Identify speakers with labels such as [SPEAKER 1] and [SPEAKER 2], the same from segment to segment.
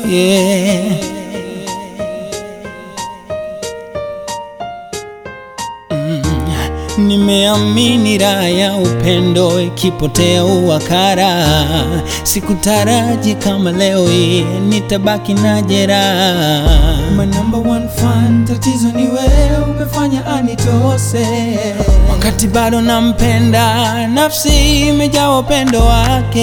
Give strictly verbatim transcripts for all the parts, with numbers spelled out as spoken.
[SPEAKER 1] yeah. mm. Nimeamini raha ya upendo ikipotea uwakara. Sikutaraji kama leo hii nitabaki na jeraha.
[SPEAKER 2] My number one fan, tatizo ni wewe umefanya anitose.
[SPEAKER 1] Wakati bado nampenda, nafsi imejaa upendo wake.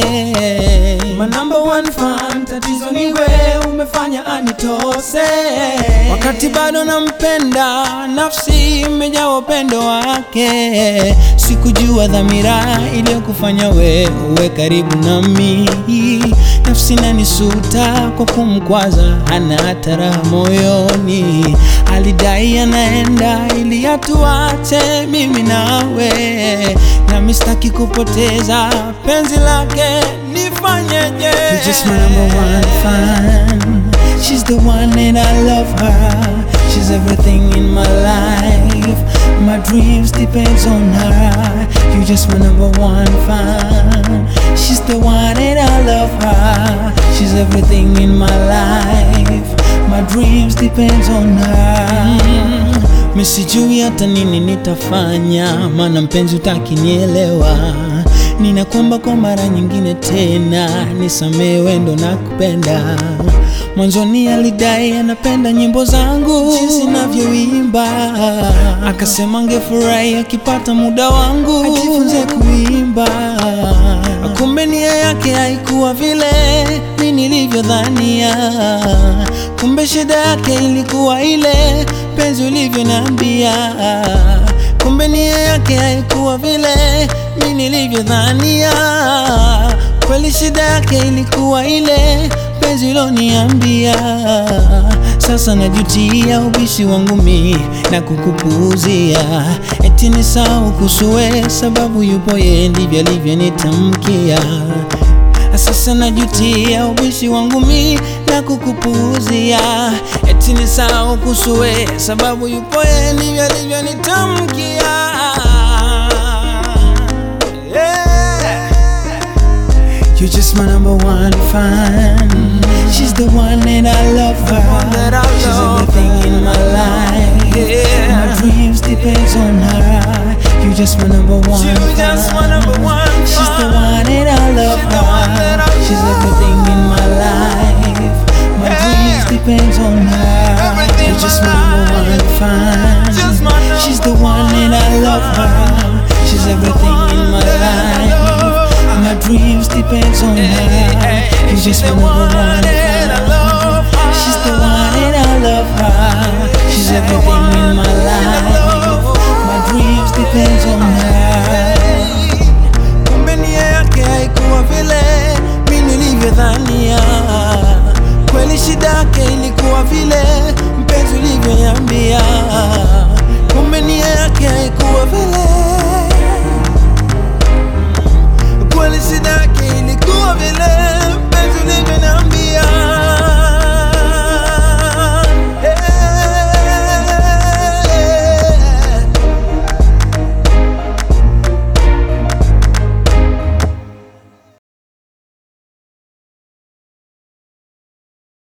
[SPEAKER 2] My number one fan, tatizo ni wewe umefanya anitose.
[SPEAKER 1] Wakati bado nampenda, nafsi imejaa upendo wake. Sikujua dhamira iliyokufanya wewe uwe karibu nami. Nafsi inanisuta kwa kumkwaza, hana hata raha moyoni. Alidai anaenda ili atuache mimi nawe, nami sitaki kupoteza penzi lake, nifanyeje?
[SPEAKER 2] You're just my number one fan.
[SPEAKER 1] She's the one and I love her. She's everything in my life. My dreams depends on her. You're just my number one fan. She's the one and I love her. She's everything in my life. My dreams depends on her. mm. Misijui hata nini nitafanya, maana mpenzi utakinielewa. Ninakuomba kwa mara nyingine tena, nisamehe ndo nakupenda. Mwanzoni alidai anapenda nyimbo zangu jinsi ninavyoimba, akasema angefurahi akipata muda wangu ajifunze kuimba. Kumbe nia yake haikuwa vile mimi nilivyodhania. Kumbe shida yake ilikuwa ile penzi ulivyoniambia. Kumbe nia yake haikuwa vile mimi nilivyodhania. Kweli shida yake ilikuwa ile penzi uloniambia. Sasa najutia ubishi wangu mimi na kukupuuzia. Eti nisahau kuhusu wewe sababu yupo yeye, ndivyo alivyonitamkia. Sasa najutia ubishi wangu mimi na kukupuuzia. Eti nisahau kuhusu wewe sababu yupo yeye, ndivyo alivyonitamkia.
[SPEAKER 2] You're just my number one fan.
[SPEAKER 1] She's the one and I love her.
[SPEAKER 2] She's everything in my life.
[SPEAKER 1] Yeah.
[SPEAKER 2] My dreams depends on her. You're just my number one
[SPEAKER 1] You're just my number one fan.
[SPEAKER 2] She's the one and I love her. She's everything in my life. My dreams depends on her. You're just my number one fan.
[SPEAKER 1] She's the one and I love her.
[SPEAKER 2] She's everything in my life. My dreams depends on her. You're just my number one fan.
[SPEAKER 1] She's the one and I love her.
[SPEAKER 2] She's everything in my life. My dreams depends on her.
[SPEAKER 1] Kumbe nia yake haikuwa vile mimi nilivyodhania. Kweli shida yake ilikuwa vile mpenzi ulivyoniambia. Kumbe nia